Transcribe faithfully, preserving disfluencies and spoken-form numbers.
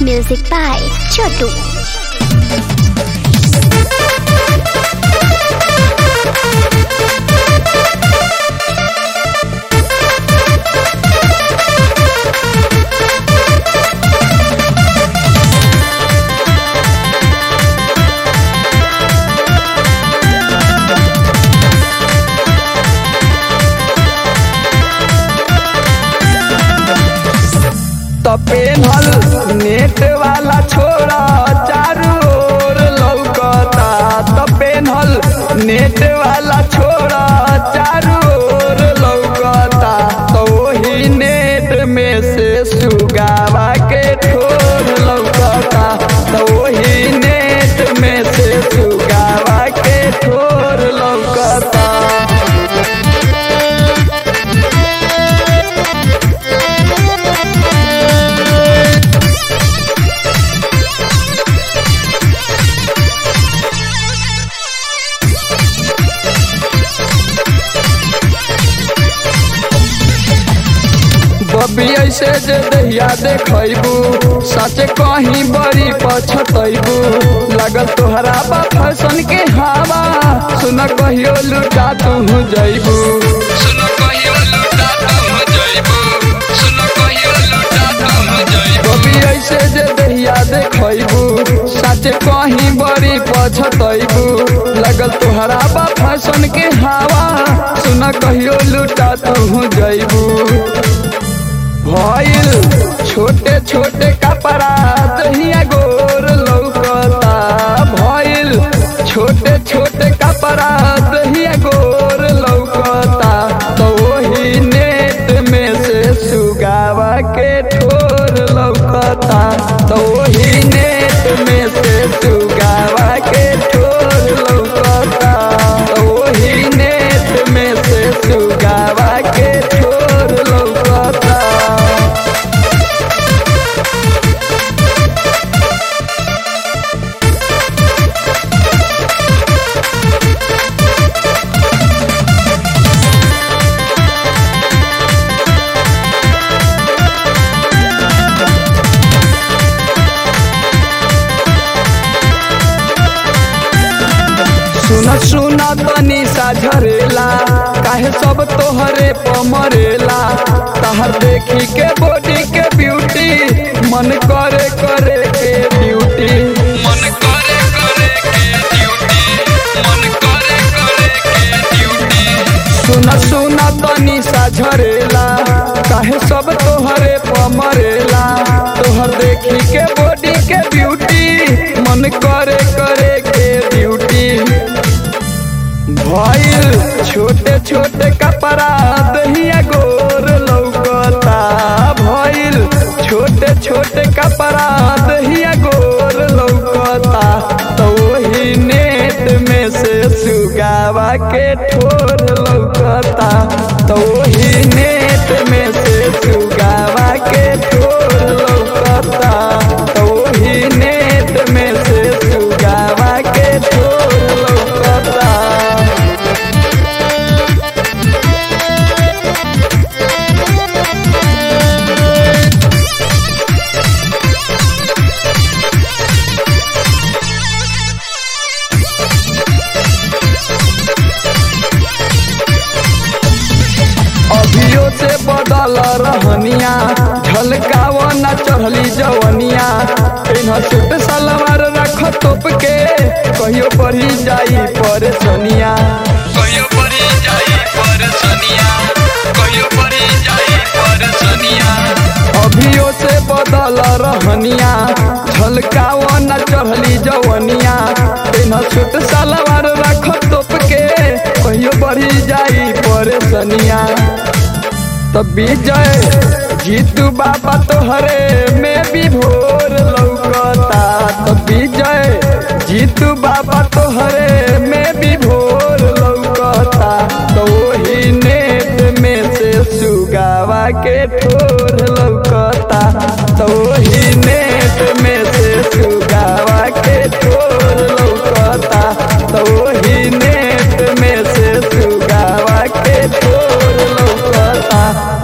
Music by Chotu. पेन्हल net वाला छोरा चारू ओर लौकता। त पेन्हल नेट वाला छोरा चारू ओर लौकता। तो वही नेट में से सुगावा के ठोर लौकता। तो वही नेट में से सुगावा के ठोर लौकता। बबी ऐसे जे दहिया देखबू सच कहीं बड़ी पछतबू। लगल तोहरा बा फैशन के हवा सुन कहियो लुटा तू जइबू। सुन कहियो लुटा तू जइबू। सुन कहियो लुटा तू जइबू। बबी ऐसे जे दहिया देखबू सच कहीं बड़ी पछतबू। लगल तोहरा बा फैशन के हवा सुन कहियो लुटा तू जइबू। भइल छोटे छोटे कपड़ा दहिया गोर लौकता। भइल छोटे छोटे कपड़ा दहिया गोर लौकता। तो वही नेट में से सुगावा के ठोर लौकता। तो वही नेट में से सुगावा के ठोर लौकता। तो वही नेट में से सुगावा के ठोर लौकता। सुना सुना तनी सा झरेला काहे सब तोहरे पमरेला। तहर देखी के बॉडी के ब्यूटी मन करे करे के ड्यूटी। मन करे करे के ड्यूटी। मन करे करे के ड्यूटी। सुना सुना तनी सा झरेला काहे सब तोहरे पमरेला। तोहर देखी के बॉडी के ब्यूटी मन करे करे के ड्यूटी। भइल छोटे छोटे कपड़ा दहिया गोर लौकता। भइल छोटे छोटे कपड़ा दहिया गोर लौकता। तो वही नेट में से सुगावा के ठोर लौकता। तो वही नेट में से सुगावा के ठोर लौकता। तो वही नेट में से सुगावा के ठोर लौकता। अभियो से बदल रहनिया झलकाव न चढ़ली जवनिया। पेन्ह सूट सलवार रख तोप के कहियो बढ़ी जाई परेशानिया। कहियो बढ़ी जाई परेशानिया। कहियो बढ़ी जाई परेशानिया। अभियो से बदल रहनिया झलकाव न चढ़ली जवनिया। पेन्ह सूट सलवार रख तोप के कहियो बढ़ी जाई परेशानिया। तब विजय जीतू बाबा तोहरे में भी भोर लौकता। तब विजय जीतू बाबा तोहरे में भी भोर लौकता। तो वही नेट में से सुगावा के ठोर लौकता। तो वही नेट में से सुगावा के ठोर लौकता। तो वही नेट में से सुगावा के ठोर लौकता।